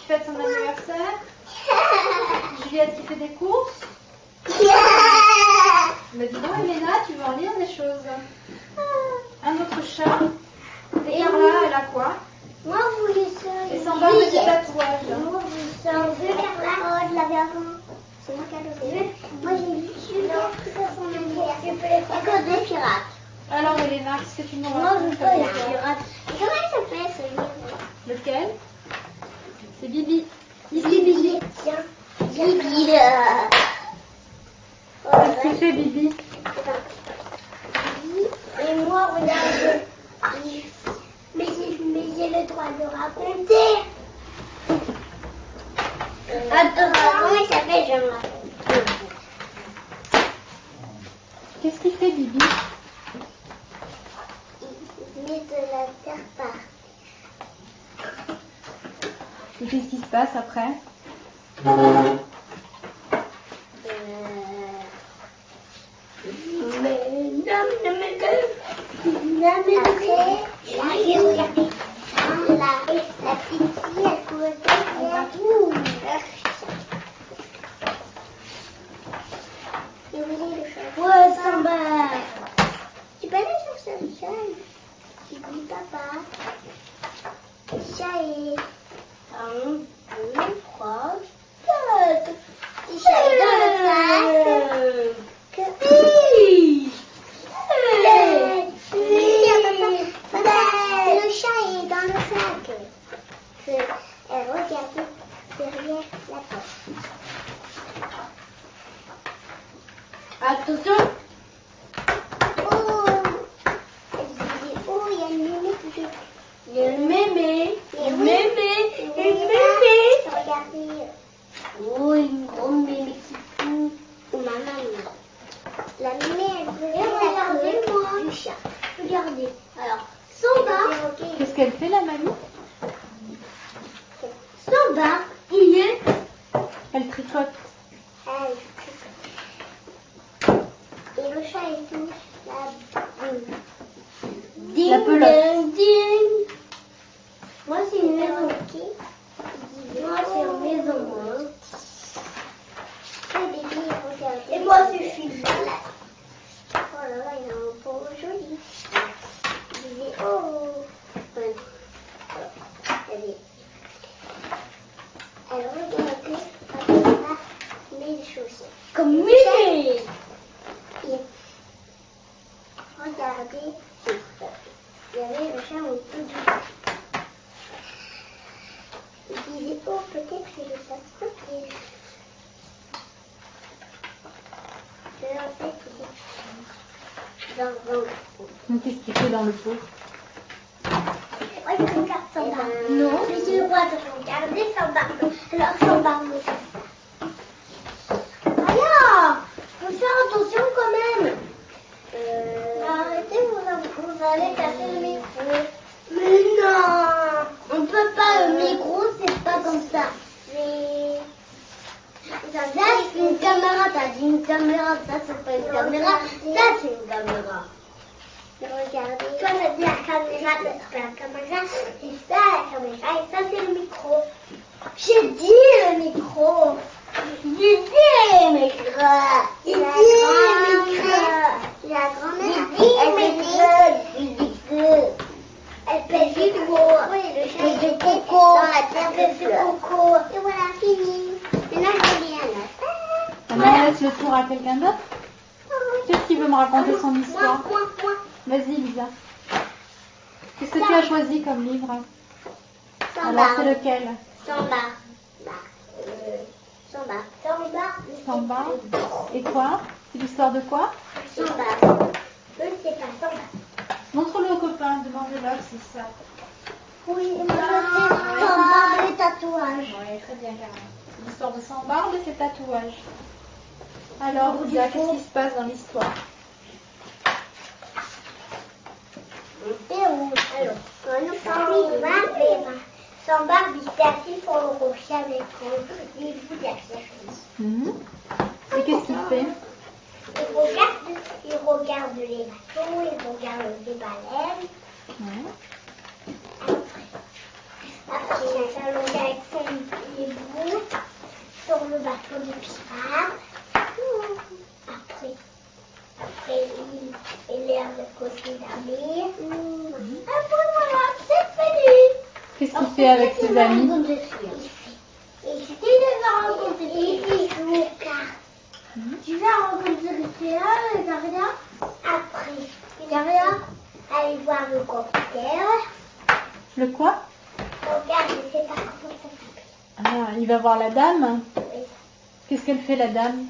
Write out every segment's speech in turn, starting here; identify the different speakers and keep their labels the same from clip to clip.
Speaker 1: fête son anniversaire. Juliette qui fait des courses. Mais dis donc, Elena, tu veux en lire des choses. Un autre chat. Et Carla, elle a quoi?
Speaker 2: Moi, je voulais ça.
Speaker 1: Et sans barbe de tatouage.
Speaker 2: Moi, je voulais ça. Je veux Carla. Oh, je l'avais avant. C'est mon cadeau. Moi, j'ai lu Juliette qui fait son anniversaire. Encore deux pirates.
Speaker 1: Alors, Elena, qu'est-ce que tu nous
Speaker 2: Moi,
Speaker 1: racontes?
Speaker 2: je veux pas les pirates. Comment il s'appelle ce livre?
Speaker 1: Lequel? C'est Bibi.
Speaker 2: Bibi. Tiens. Bibi.
Speaker 1: Qu'est-ce que c'est, Bibi?
Speaker 2: Et moi, regarde. Mais j'ai le droit de raconter. Attends, comment il s'appelle? Je me rappelle.
Speaker 1: Qu'est-ce qu'il fait, Bibi?
Speaker 2: Il met de la terre par.
Speaker 1: Et qu'est-ce qui se passe après?
Speaker 2: La petite fille, elle courait derrière vous. Et vous voulez le chat? Ouais, Samba. Tu peux aller chercher le chat? Tu dis papa. Le chat est 1, 2, 3, 4. Le chat est dans le sac. Le chat est dans le sac. Regardez derrière la porte. Attention. Oh, il y a une mémé qui fait. Il y a une mémé. Regardez. Oh, une grande mémé qui fout. Oh, ma maman. La mémé, elle veut regardez-moi du chat. Regardez. Alors, Samba.
Speaker 1: Qu'est-ce qu'elle fait, la mamie?
Speaker 2: Samba, il est.
Speaker 1: Elle tricote.
Speaker 2: Et le chat est tout.
Speaker 1: La pelote.
Speaker 2: Ding. Moi, c'est une maison. Moi, c'est une maison. Et moi, c'est Philippe. Oh là là, il a un beau joli. Il dit oh. Alors, regardez, papa met les chaussettes. Comme Mimi. Regardez, il y avait le chat au tout du. Il disait, oh, peut-être que je fasse copier. En fait, il dit, dans le pot.
Speaker 1: Qu'est-ce qu'il fait dans le pot?
Speaker 2: Ouais, il regarde sans barbe. Non, mais j'ai le droit de regarder sans barbe. Alors, sans barbe, c'est ça. Alors, faut faire attention quand même. Arrêtez, vous allez casser le micro. Mais non, on peut pas, le micro, c'est pas comme ça. Là, c'est une caméra, t'as dit une caméra, ça c'est pas une caméra, ça c'est une caméra. Regardez. Toi, t'as dit la caméra, ça c'est pas la caméra, et ça la caméra, et ça c'est le micro. J'ai dit le micro. J'ai dit le micro. J'ai dit le micro. La grand-mère, elle pèse du gros. Oui, le chat est de coco. Dans la terre de coco. Et voilà, fini. Maintenant, je lis un autre.
Speaker 1: Maintenant, on laisse le tour à quelqu'un d'autre. Qu'est-ce qui veut me raconter son histoire?
Speaker 2: Moi.
Speaker 1: Vas-y, Lisa. Qu'est-ce que tu as choisi comme livre?
Speaker 2: Sans
Speaker 1: Alors,
Speaker 2: barbe.
Speaker 1: c'est lequel?
Speaker 2: Sans barbe. Sans barbe. Sans barbe.
Speaker 1: Sans barbe. Et quoi? C'est l'histoire de quoi?
Speaker 2: Sans barbe. Eux, c'est pas sans barbe.
Speaker 1: Montre-le aux copains, demande-leur si ça.
Speaker 2: Oui, moi je sais sans barbe et tatouage.
Speaker 1: Oui, très bien, Carla. C'est l'histoire de Sans barbe et ses tatouages. Alors, Lisa, qu'est-ce qui se passe dans l'histoire?
Speaker 2: Alors, sans barbe, il s'est assis sur le rocher avec des bouts d'exercice.
Speaker 1: Et qu'est-ce qu'il fait?
Speaker 2: Il regarde les bateaux, il regarde les baleines. Après, il a un salon avec son
Speaker 1: fait avec ses amis?
Speaker 2: Et si tu vas rencontrer tu vas rencontrer Daria après. Daria, aller voir le computer.
Speaker 1: Le quoi?
Speaker 2: Regarde, je sais pas comment ça s'appelle.
Speaker 1: Ah, il va voir la dame.
Speaker 2: Oui.
Speaker 1: Qu'est-ce qu'elle fait, la dame?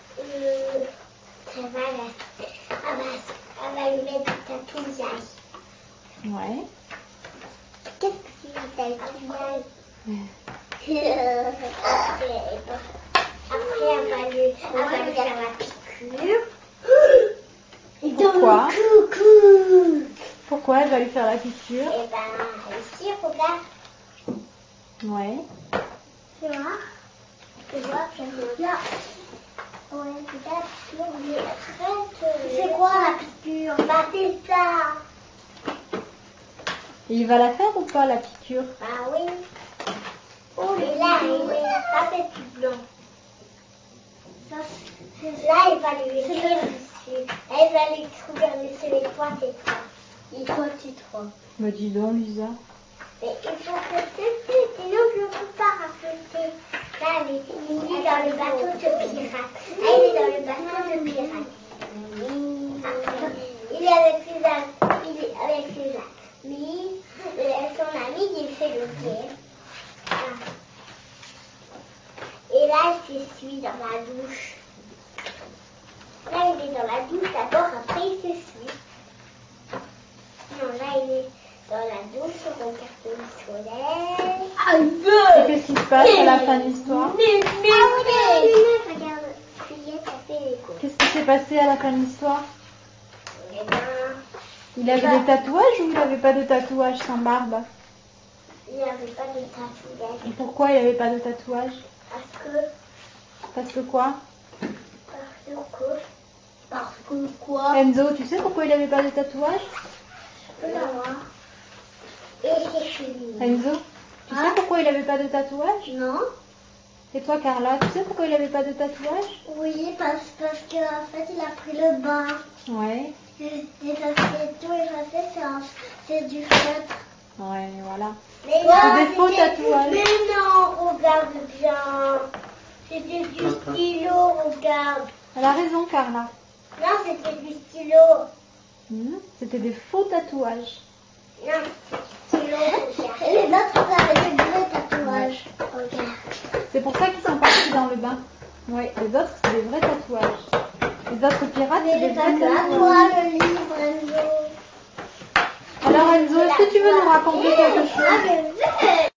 Speaker 2: Ça va, elle va lui mettre du tatouage.
Speaker 1: Ouais.
Speaker 2: Qu'est-ce que c'est du tatouage? Après, elle va lui faire la piqûre.
Speaker 1: Pourquoi?
Speaker 2: Coucou.
Speaker 1: Pourquoi elle va lui faire la piqûre?
Speaker 2: Et ben, ici, regarde.
Speaker 1: Ouais.
Speaker 2: Tu vois? Tu vois, là. Ouais, c'est ça, la piqûre, mais arrête. C'est quoi la piqûre? Bah, c'est ça.
Speaker 1: Et il va la faire ou pas, la piqûre?
Speaker 2: Bah oui. Oh, et là, ça c'est tout blanc. Ça, là, il va lui écrire dessus. Elle va lui trouver sur les toits, c'est toi. Et toi, tu trouves.
Speaker 1: Me dis donc, Lisa.
Speaker 2: Mais il faut que tu sais, sinon je ne peux pas raconter. Là, elle est dans le bateau de pirate. Elle est dans le bateau de pirate. Il est avec ses amis. Son ami, il fait le guet. Et là, il s'essuie dans la douche. Là, il est dans la douche d'abord, après il s'essuie. Non, là, il est dans la douche, on regarde le soleil.
Speaker 1: Et qu'est-ce qui se passe à la fin de l'histoire?
Speaker 2: Regarde, Juliette a fait les coups.
Speaker 1: Qu'est-ce qui s'est passé à la fin de l'histoire?
Speaker 2: Eh ben,
Speaker 1: Il avait des tatouages ou il n'avait pas de tatouages sans barbe?
Speaker 2: il n'y avait pas de tatouage.
Speaker 1: Et pourquoi il n'avait pas de tatouage?
Speaker 2: Parce
Speaker 1: Parce que quoi?
Speaker 2: Parce que quoi?
Speaker 1: Enzo, tu sais pourquoi il n'avait pas de tatouage?
Speaker 2: Et c'est fini.
Speaker 1: Enzo, tu sais pourquoi il n'avait pas de tatouage?
Speaker 2: Non?
Speaker 1: Et toi, Carla, tu sais pourquoi il n'avait pas de tatouage?
Speaker 2: Oui, parce qu'en fait, il a pris le bain.
Speaker 1: Ouais.
Speaker 2: Et ça c'est tout effacé, c'est du feutre.
Speaker 1: Ouais, voilà.
Speaker 2: Mais
Speaker 1: C'est des faux tatouages.
Speaker 2: Mais non, regarde bien. C'était du stylo, regarde.
Speaker 1: Elle a raison, Carla.
Speaker 2: Non, c'était du stylo.
Speaker 1: C'était des faux tatouages.
Speaker 2: Non, stylo, regarde. Et les autres, ça avait des vrais tatouages. Regarde.
Speaker 1: C'est pour ça qu'ils sont partis dans le bain. Oui, les autres, c'est des vrais tatouages. Les autres pirates, c'est des vrais tatouages.
Speaker 2: Toi, le livre, Enzo.
Speaker 1: Alors Enzo, est-ce que tu veux nous raconter quelque chose?